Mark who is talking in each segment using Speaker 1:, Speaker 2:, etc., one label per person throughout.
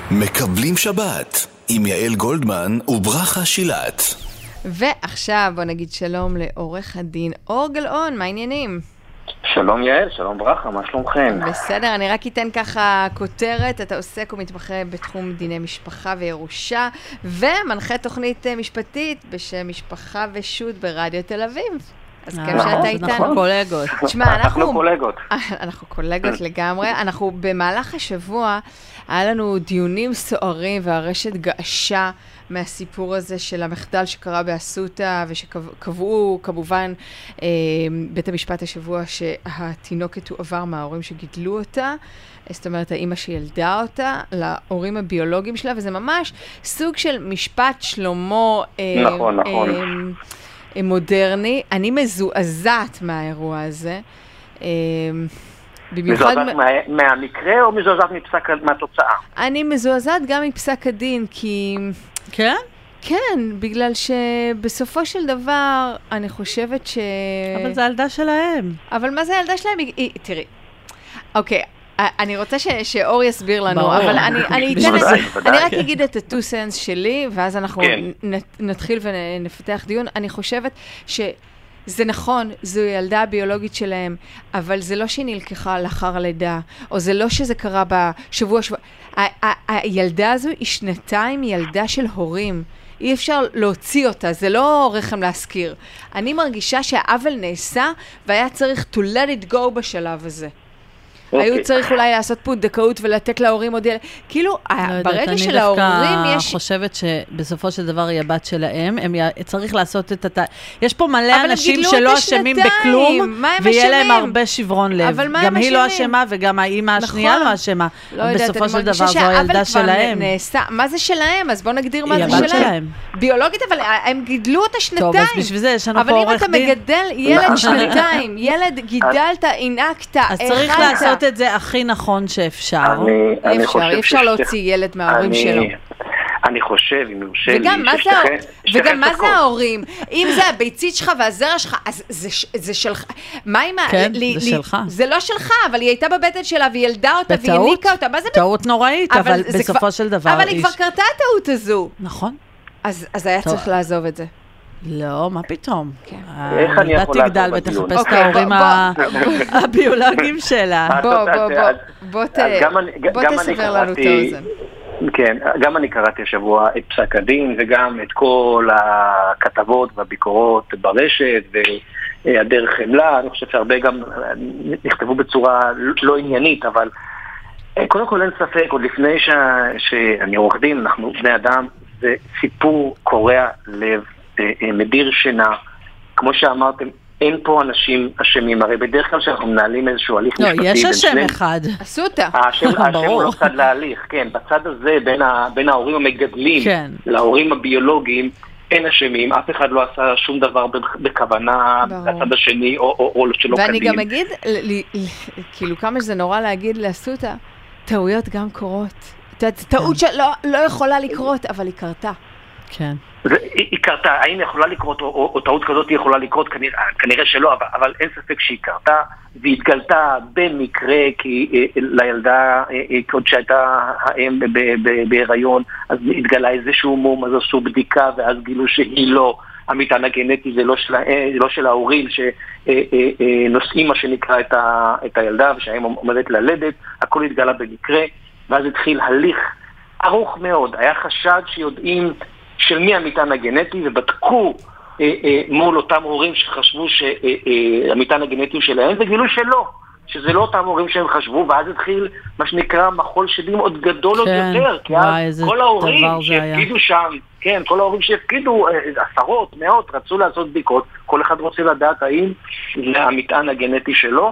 Speaker 1: מקבלים שבת עם יעל גולדמן וברכה שילת.
Speaker 2: ועכשיו בוא נגיד שלום לעורך הדין אור גלאון, מה העניינים?
Speaker 3: שלום יעל, שלום ברכה, מה שלומכם?
Speaker 2: בסדר, אני רק אתן ככה כותרת, אתה עוסק ומתמחה בתחום דיני משפחה וירושה, ומנחה תוכנית משפטית בשם משפחה ושות' ברדיו תל אביב. אז כיף שאתה איתנו.
Speaker 4: אנחנו קולגות.
Speaker 2: תשמע,
Speaker 3: אנחנו קולגות.
Speaker 2: אנחנו קולגות לגמרי. אנחנו במהלך השבוע, היה לנו דיונים סוערים והרשת געשה מהסיפור הזה של המחדל שקרה באסותא, ושקבעו כמובן בית המשפט השבוע שהתינוקת הועבר מההורים שגידלו אותה, זאת אומרת האמא שילדה אותה, להורים הביולוגיים שלה, וזה ממש סוג של משפט שלמה
Speaker 3: נכון.
Speaker 2: מודרני. אני מזועזעת מהאירוע הזה.
Speaker 3: מזועזעת מהמקרה או מזועזעת מהתוצאה?
Speaker 2: אני מזועזעת גם מפסק הדין, כי...
Speaker 4: כן?
Speaker 2: כן, בגלל שבסופו של דבר אני חושבת
Speaker 4: אבל זה הילדה שלהם.
Speaker 2: אבל מה זה הילדה שלהם? תראי, אוקיי, אני רוצה שאור יסביר לנו,
Speaker 4: ברור.
Speaker 2: אבל אני רק אגיד את ה-2 cents שלי, ואז אנחנו
Speaker 3: כן.
Speaker 2: נתחיל ונפתח דיון. אני חושבת זה נכון, זו ילדה הביולוגית שלהם, אבל זה לא שהיא נלקחה לאחר הלידה, או זה לא שזה קרה בשבוע. הילדה הזו היא שנתיים ילדה של הורים. אי אפשר להוציא אותה, זה לא רחם להזכיר. אני מרגישה שהעוול נעשה, והיה צריך to let it go בשלב הזה. היו צריך אולי לעשות פונדקאות ולתת להורים עוד ילד. כאילו, ברגע של ההורים יש...
Speaker 4: אני דווקא חושבת שבסופו של דבר היא הבת שלהם, צריך לעשות את יש פה מלא אנשים שלא אשמים בכלום, ויהיה להם הרבה שברון לב. גם היא לא אשמה, וגם האמא השנייה לא אשמה. בסופו של דבר זו הילדה שלהם.
Speaker 2: מה זה שלהם? אז בוא נגדיר מה זה
Speaker 4: היא הבת שלהם.
Speaker 2: ביולוגית, אבל הם גידלו אותה שנתיים.
Speaker 4: טוב, אז בשביל זה יש לנו פה עורך דין.
Speaker 2: אבל אם אתה מגדל ילד שנתיים, ילד גידלת, עינקת,
Speaker 4: אז צריך לעשות את זה הכי נכון שאפשר.
Speaker 2: אי אפשר להוציא ילד מההורים שלו.
Speaker 3: אני חושב, אם יורשה לי,
Speaker 2: וגם מה זה ההורים? אם זה הביצית שלך והזרע שלך, אז זה שלך. מה עם
Speaker 4: כן, זה שלך.
Speaker 2: זה לא שלך, אבל היא הייתה בבטן שלה, והיא ילדה אותה, והיא הניקה אותה.
Speaker 4: טעות נוראית, אבל בסופו של דבר...
Speaker 2: אבל היא כבר קרתה הטעות הזו.
Speaker 4: נכון.
Speaker 2: אז היה צריך לעזוב את זה.
Speaker 4: לא, מה פתאום?
Speaker 3: איך אני יכול
Speaker 4: תגדל ותחפש את ההורים הביולוגיים שלה.
Speaker 2: בוא תסבר לנו את האוזן.
Speaker 3: כן, גם אני קראתי השבוע את פסק הדין וגם את כל הכתבות והביקורות ברשת והדרך חמלה. אני חושב שהרבה גם נכתבו בצורה לא עניינית, אבל קודם כל אין ספק, עוד לפני שאני עורך דין, אנחנו בני אדם, זה סיפור קורע לב, מדיר שינה. כמו שאמרתם, אין פה אנשים אשמים, הרי בדרך כלל שאנחנו מנהלים איזשהו הליך משפטי.
Speaker 4: לא, יש השם אחד.
Speaker 2: אסותא.
Speaker 3: השם הוא לא צד להליך, כן. בצד הזה, בין ההורים המגדלים להורים הביולוגיים, אין אשמים, אף אחד לא עשה שום דבר בכוונה בצד השני, או שלא קדים.
Speaker 2: ואני גם אגיד, כאילו כמה שזה נורא להגיד לאסותא, טעויות גם קורות. טעות שלא יכולה לקרות, אבל היא קרתה.
Speaker 4: כן.
Speaker 3: היא קרתה, האם יכולה לקרות או טעות כזאת יכולה לקרות? כנראה שלא, אבל אין ספק שהיא קרתה, והיא התגלתה במקרה, כי לילדה, עוד שהייתה האם בהיריון, אז התגלה איזשהו מום, אז עשו בדיקה, ואז גילו שהיא לא, המטען הגנטי זה לא של ההורים שנושאים מה שנקרא את הילדה, ושהאם עומדת ללדת, הכל התגלה במקרה, ואז התחיל הליך ארוך מאוד. היה חשד שיודעים של מי המטען הגנטי, ובדקו מול אותם הורים שחשבו שהמטען הגנטי הוא שלהם, וגילו שלא, שזה לא אותם הורים שהם חשבו, ואז התחיל מה שנקרא מחול שדים עוד גדול עוד יותר, כי אז כל ההורים שהפקידו שם, כן, כל ההורים שהפקידו עשרות, מאות, רצו לעשות בדיקות, כל אחד רוצה לדעת האם זה המטען הגנטי שלו.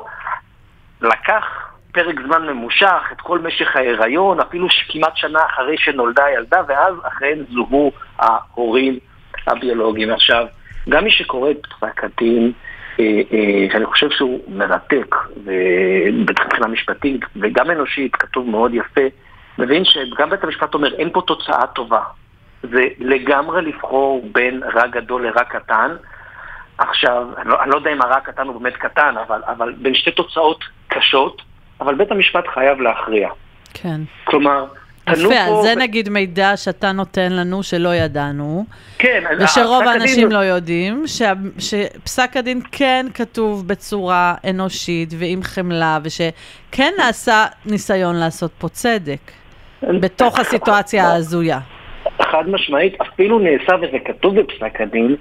Speaker 3: לקח פרק זמן ממושך, את כל משך ההיריון, אפילו כמעט שנה אחרי שנולדה הילדה, ואז אכן זוהו ההורים הביולוגיים. עכשיו, גם מי שקורא את פסק הדין, שאני חושב שהוא מרתק, ובתחילה משפטית וגם אנושית, כתוב מאוד יפה, מבין שגם בית המשפט אומר, אין פה תוצאה טובה. זה לגמרי לבחור בין רע גדול לרע קטן. עכשיו, אני לא יודע אם הרע קטן הוא באמת קטן, אבל בין שתי תוצאות קשות, אבל בית המשפט חייב להכריע.
Speaker 4: כן.
Speaker 3: כלומר,
Speaker 4: יפה, זה נגיד מידע שאתה נותן לנו שלא ידענו,
Speaker 3: כן,
Speaker 4: ושרוב האנשים לא יודעים, שפסק הדין כן כתוב בצורה אנושית ועם חמלה, ושכן נעשה ניסיון לעשות פה צדק, בתוך הסיטואציה ההזויה.
Speaker 3: חד משמעית, אפילו נעשה, וזה כתוב בפסק הדין,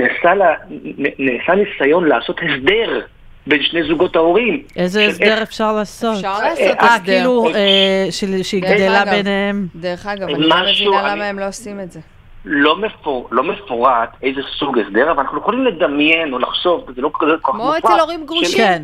Speaker 3: נעשה ניסיון לעשות הסדר בין שני זוגות ההורים.
Speaker 4: איזה הסדר אפשר לעשות?
Speaker 2: אפשר לעשות הסדר.
Speaker 4: כאילו שהיא גדלה ביניהם.
Speaker 2: דרך אגב, אני לא מבינה למה הם לא עושים את זה.
Speaker 3: לא מפורט איזה סוג הסדר, אבל אנחנו יכולים לדמיין או לחשוב, זה לא כזה כל כך
Speaker 2: כמו אצל הורים גרושים.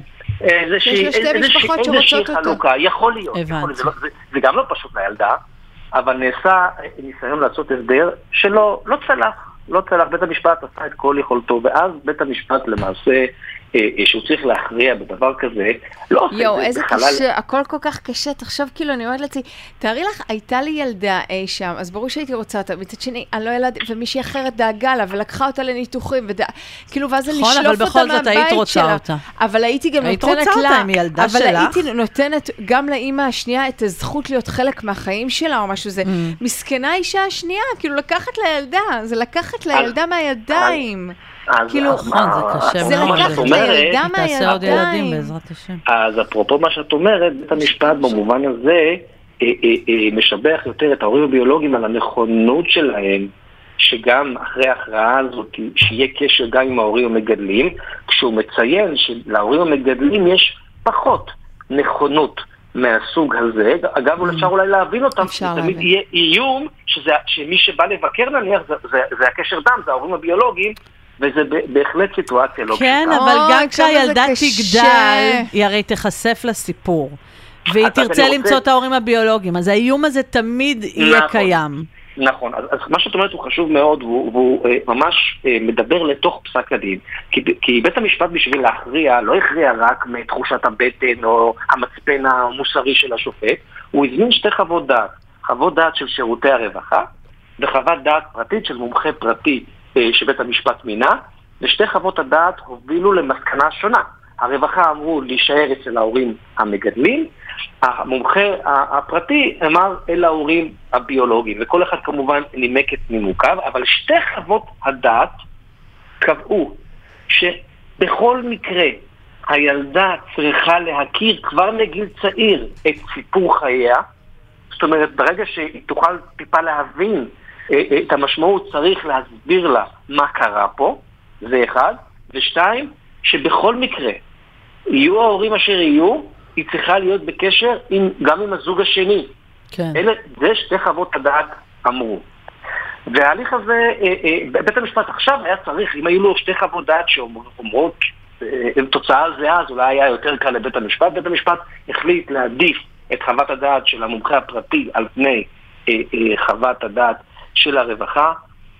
Speaker 3: איזושהי חלוקה, יכול להיות. זה גם לא פשוט לילדה, אבל נעשה ניסיון לעשות הסדר שלא צלח, בית המשפט עשה את כל יכולתו, ואז בית המשפט למעשה, שהוא צריך להכריע בדבר כזה, לא עושה את זה.
Speaker 2: יו, איזה קשה, הכל כל כך קשה, תחשוב כאילו, אני אומרת לעצמי, תארי לך, הייתה לי ילדה אי שם, אז ברור שהייתי רוצה אותה, מצד שני, אני לא ילד, ומישהי אחרת דאגה לה, ולקחה אותה לניתוחים, כאילו, ואז אני לשלוף אותה מהבית שלה. אבל הייתי גם נותנת לה, אבל הייתי נותנת גם לאמא השנייה את הזכות להיות חלק מהחיים שלה, או משהו זה. מסכנה אישה השנייה, כאילו, לקחת לילדה, זה לקחת לילדה מהידיים. כאילו,
Speaker 4: נכון, זה קשה מאוד.
Speaker 2: זה לקחת לילדה מהידיים.
Speaker 3: אז אפרופו מה שאת אומרת, בית המשפט במובן הזה משבח יותר את ההורים הביולוגיים על הנכונות שלהם, שגם אחרי ההכרעה הזאת, שיהיה קשר גם עם ההורים המגדלים, כשהוא מציין שלהורים המגדלים יש פחות נכונות מהסוג הזה. אגב, אפשר אולי להבין אותם, תמיד יהיה איום שמי שבא לבקר נניח, זה הקשר דם, זה ההורים הביולוגיים, וזה בהחלט סיטואציה לא פשוטה.
Speaker 4: כן, אבל גם כשהילדה תגדל, היא הרי תחשף לסיפור, והיא תרצה למצוא את ההורים הביולוגיים, אז האיום הזה תמיד יהיה קיים.
Speaker 3: נכון, אז מה שאת אומרת הוא חשוב מאוד, והוא ממש מדבר לתוך פסק הדין, כי בית המשפט בשביל להכריע, לא הכריע רק מתחושת הבטן או המצפן המוסרי של השופט, הוא הזמין שתי חוות דעת, חוות דעת של שירותי הרווחה, וחוות דעת פרטית של מומחה פרטי שבית המשפט מינה, ושתי חוות הדעת הובילו למסקנה שונה. הרווחה אמרו להישאר אצל ההורים המגדלים, המומחה הפרטי אמר אל ההורים הביולוגיים, וכל אחד כמובן נימק את נימוקיו, אבל שתי חוות הדעת קבעו שבכל מקרה הילדה צריכה להכיר כבר מגיל צעיר את סיפור חייה, זאת אומרת ברגע שהיא תוכל טיפה להבין את המשמעות, צריך להסביר לה מה קרה פה, זה אחד, ושתיים, שבכל מקרה יהיו ההורים אשר יהיו, היא צריכה להיות בקשר גם עם הזוג השני.
Speaker 4: כן.
Speaker 3: זה שתי חוות הדעת אמרו. וההליך הזה, בית המשפט עכשיו היה צריך, אם היו לו שתי חוות דעת שאומרות תוצאה זהה, אז אולי היה יותר קל לבית המשפט. בית המשפט החליט להעדיף את חוות הדעת של המומחה הפרטי על פני חוות הדעת של הרווחה,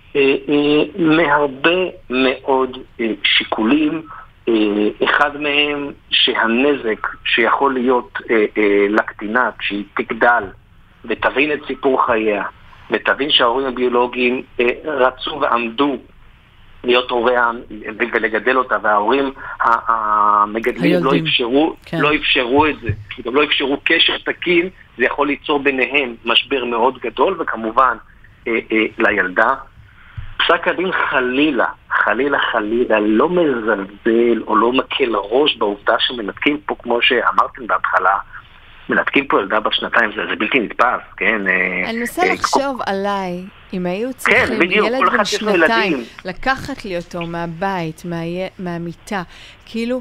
Speaker 3: מהרבה מאוד שיקולים. אחד מהם שהנזק שיכול להיות לקטינה כשהיא תגדל ותבין את סיפור חייה ותבין שההורים הביולוגיים רצו ועמדו להיות הוריה ולגדל אותה, וההורים המגדלים לא אפשרו את זה, גם לא אפשרו קשר תקין, זה יכול ליצור ביניהם משבר מאוד גדול, וכמובן לילדה. פסק הדין חלילה לא מזלזל או לא מקל ראש בעובדה שמנתקים פה, כמו שאמרתם בהתחלה, מנתקים פה ילדה בת שנתיים, זה בלתי נתפס, כן?
Speaker 2: אני מנסה לחשוב עליי, אם היו צריכים ילד בן שנתיים, לקחת לי אותו מהבית, מהמיטה, כאילו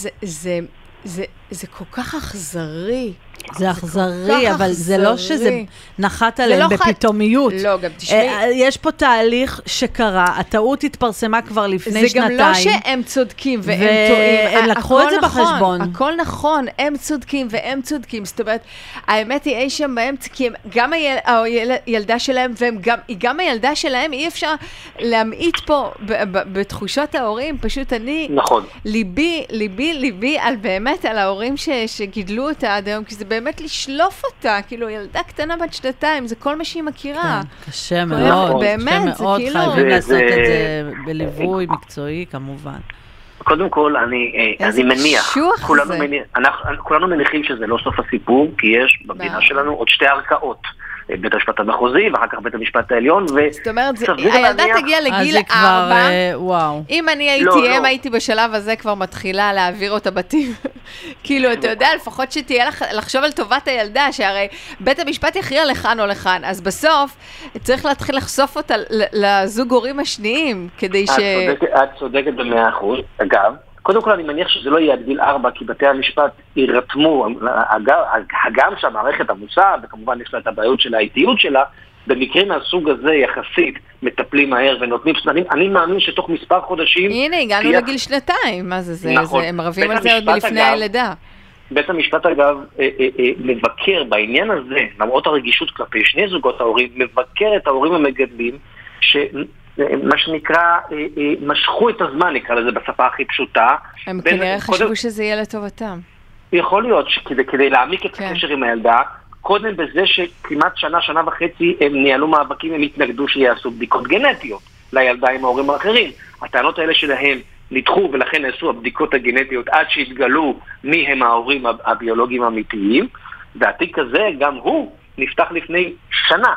Speaker 2: זה כל כך אכזרי.
Speaker 4: זה אכזרי, אבל זה לא שזה נחת עליהם בפתאומיות.
Speaker 2: לא, גם תשמעי.
Speaker 4: יש פה תהליך שקרה, הטעות התפרסמה כבר לפני שנתיים.
Speaker 2: זה גם לא שהם צודקים והם טועים.
Speaker 4: הם לקחו את זה בחשבון.
Speaker 2: הכל נכון, הם צודקים והם צודקים. זאת אומרת, האמת היא אי שם באמצע, כי גם הילדה שלהם, והיא גם הילדה שלהם, אי אפשר להמעיט פה בתחושות ההורים. פשוט אני, ליבי על באמת, על ההורים שגידלו אותה עד היום, כי זה באמת לשלוף אותה, כאילו ילדה קטנה בת שנתיים, זה כל מה שהיא מכירה.
Speaker 4: קשה מאוד, באמת, זה כאילו... חייבים לעשות את זה בליווי מקצועי, כמובן.
Speaker 3: קודם כל, אני מניח, כולנו מניחים שזה לא סוף הסיפור, כי יש במדינה שלנו עוד שתי ערכאות. בית המשפט המחוזי, ואחר כך בית המשפט העליון,
Speaker 2: זאת אומרת, הילדה תגיע לגיל 4, אם אני הייתי הייתי בשלב הזה כבר מתחילה להעביר אותה בתים. כאילו, אתה יודע, לפחות שתהיה לחשוב על טובת הילדה, שהרי בית המשפט יכריע לכאן או לכאן, אז בסוף צריך להתחיל לחשוף אותה לזוג הורים השניים, כדי
Speaker 3: את צודקת ב100%. אגב, קודם כל אני מניח שזה לא יהיה עד גיל 4, כי בתי המשפט יירתמו, הגם שהמערכת עמוסה, וכמובן יש לה את הבעיות של האיטיות שלה, במקרים מהסוג הזה יחסית מטפלים מהר ונותנים סננים, אני מאמין שתוך מספר חודשים...
Speaker 2: הנה, הגענו לגיל 2, מה זה? נכון. הם רבים על זה עוד מלפני הלידה.
Speaker 3: בית המשפט אגב מבקר בעניין הזה, למרות הרגישות כלפי שני זוגות ההורים, מבקר את ההורים המגדלים, מה שנקרא, משכו את הזמן, נקרא לזה בשפה הכי פשוטה.
Speaker 2: הם כנראה חשבו שזה יהיה לטובתם.
Speaker 3: יכול להיות שכדי להעמיק את הקשר עם הילדה, קודם בזה שכמעט שנה וחצי הם ניהלו מאבקים, הם התנגדו שיעשו בדיקות גנטיות לילדה עם ההורים האחרים. הטענות האלה שלהם נדחו ולכן נעשו הבדיקות הגנטיות עד שהתגלו מי הם ההורים הביולוגיים האמיתיים, והתיק הזה גם הוא נפתח לפני שנה.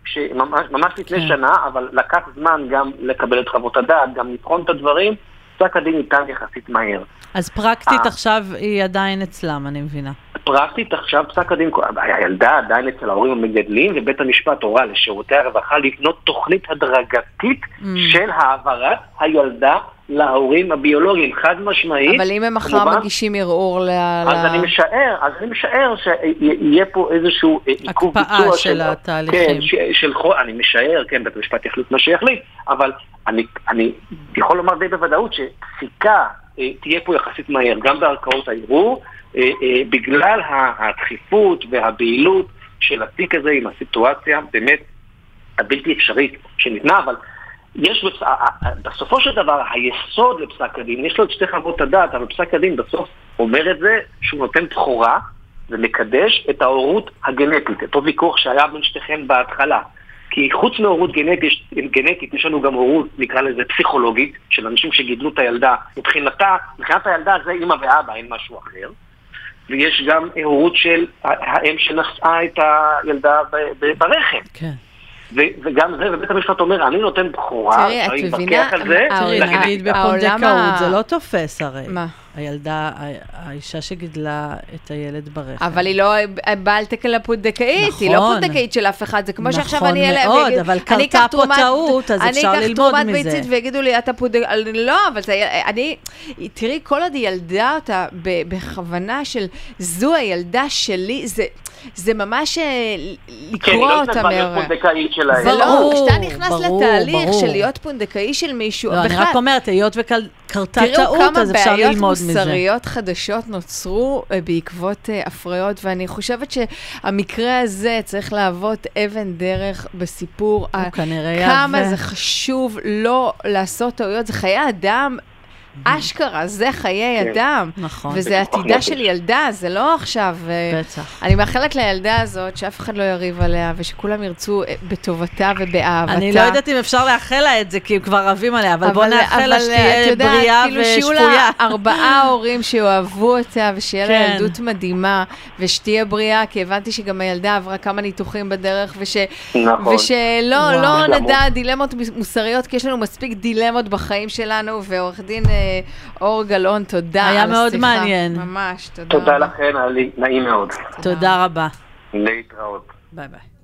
Speaker 3: ממש לפני שנה, אבל לקח זמן גם לקבל את חוות הדעת, גם לבחון את הדברים, פסק הדין ניתן יחסית מהר.
Speaker 4: אז פרקטית עכשיו היא עדיין אצלם, אני מבינה.
Speaker 3: פרקטית עכשיו פסק הדין, הילדה עדיין אצל ההורים המגדלים, ובית המשפט הורה לשירותי הרווחה לבנות תוכנית הדרגתית של העברת הילדה להורים הביולוגיים, חד משמעית.
Speaker 2: אבל אם הם מחר מגישים ערעור
Speaker 3: אז אני משער שיהיה פה איזשהו עיכוב ביצוע
Speaker 4: הקפאה של התהליכים.
Speaker 3: אני משער, כן, בית המשפט יחליט מה שיחליט, אבל אני יכול לומר די בוודאות שפסיקה תהיה פה יחסית מהר, גם בערכאות הערעור, בגלל הדחיפות והבהילות של התיק הזה עם הסיטואציה באמת הבלתי אפשרית שניתנה, אבל יש בסופו של דבר היסוד לפסק הדין, יש לו את שתי חוות הדעת, אבל פסק הדין בסוף אומר את זה שהוא נותן בחורה ומקדש את ההורות הגנטית, אותו ויכוח שהיה בין שתיכן בהתחלה. כי חוץ מהורות גנטית יש לנו גם הורות, נקרא לזה פסיכולוגית, של אנשים שגידלו את הילדה. מבחינת הילדה זה אמא ואבא, אין משהו אחר. ויש גם הורות של האם שנשאה את הילדה ברכב.
Speaker 4: כן.
Speaker 3: וגם זה, ובית המשפט אומר, אני נותן בחורה,
Speaker 2: תראי, את מבינה,
Speaker 4: תראי, נגיד בפונדקאות, זה לא תופס הרי.
Speaker 2: מה?
Speaker 4: הילדה, האישה שגידלה את הילד ברכב.
Speaker 2: אבל היא לא בעל תקן לפונדקאית, היא לא פונדקאית של אף אחד, זה כמו שעכשיו אני אלה,
Speaker 4: נכון מאוד, אבל קרתה פה טעות, אז אפשר ללמוד מזה.
Speaker 2: אני אקח תרומת ביצית ויגידו לי, אתה פונדקאית, לא, אבל תראי, כל עוד היא ילדה אותה בכוונה של זו הילדה שלי, זה ממש לקרוא אותה מהר. זה לא, כשאתה נכנס לתהליך של להיות פונדקאי של מישהו,
Speaker 4: אני רק אומרת, היות וקרתה טעות, אז אפשר ללמוד מזה.
Speaker 2: תראו כמה בעיות חדשות נוצרו בעקבות הפריות, ואני חושבת שהמקרה הזה צריך להוות אבן דרך בסיפור, כמה זה חשוב לא לעשות טעויות, זה חיי אדם, אשכרה, זה חיי אדם.
Speaker 4: נכון.
Speaker 2: וזה עתידה של ילדה, זה לא עכשיו.
Speaker 4: בטח.
Speaker 2: אני מאחלת לילדה הזאת שאף אחד לא יריב עליה, ושכולם ירצו בטובתה ובאהבתה.
Speaker 4: אני לא יודעת אם אפשר לאחל לה את זה, כי הם כבר רבים עליה, אבל בוא נאחל לה שתהיה בריאה ושפויה.
Speaker 2: שיהיו לה 4 הורים שאוהבו אותה, ושיהיה לה ילדות מדהימה, ושתהיה בריאה, כי הבנתי שגם הילדה עברה כמה ניתוחים בדרך, ושלא נדע דילמות מוסריות, כי יש לנו מספיק דילמות בחיים שלנו, ועורך דין אור גלאון, תודה על השיחה.
Speaker 4: היה מאוד מעניין.
Speaker 2: ממש, תודה.
Speaker 3: תודה לכן, היה לי נעים מאוד.
Speaker 4: תודה רבה.
Speaker 3: להתראות.
Speaker 4: ביי ביי.